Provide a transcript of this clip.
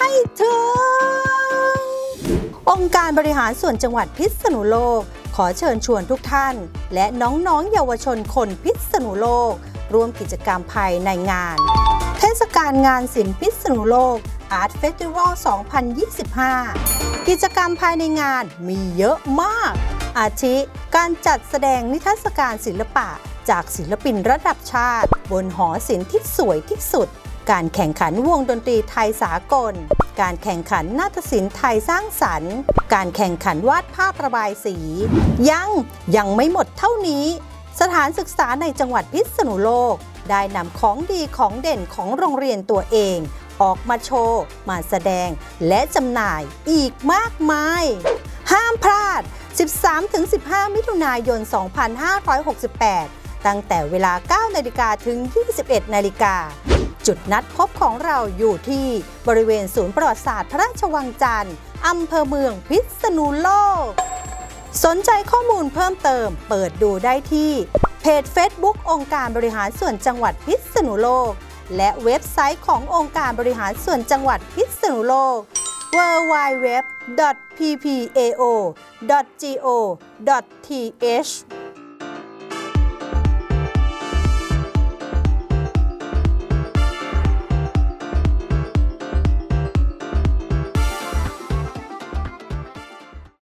ให้ถึงองค์การบริหารส่วนจังหวัดพิษณุโลกขอเชิญชวนทุกท่านและน้องๆเยาวชนคนพิษณุโลกร่วมกิจกรรมภายในงานเทศกาลงานศิลป์พิษณุโลก Art Festival 2025 กิจกรรมภายในงานมีเยอะมากอาทิการจัดแสดงนิทรรศการศิลปะจากศิลปินระดับชาติบนหอศิลป์ที่สวยที่สุดการแข่งขันวงดนตรีไทยสากลการแข่งขันนาฏศิลป์ไทยสร้างสรรค์การแข่งขันวาดภาพระบายสียังไม่หมดเท่านี้สถานศึกษาในจังหวัดพิษณุโลกได้นำของดีของเด่นของโรงเรียนตัวเองออกมาโชว์มาแสดงและจำหน่ายอีกมากมายห้ามพลาด 13-15 มิถุนายน 2568 ตั้งแต่เวลา 9 นาฬิกาถึง 21 นาฬิกาจุดนัดพบของเราอยู่ที่บริเวณศูนย์ประวัติศาสตร์พระราชวังจันทร์อำเภอเมืองพิษณุโลกสนใจข้อมูลเพิ่มเติมเปิดดูได้ที่เพจ Facebook องค์การบริหารส่วนจังหวัดพิษณุโลกและเว็บไซต์ขององค์การบริหารส่วนจังหวัดพิษณุโลก www.ppao.go.th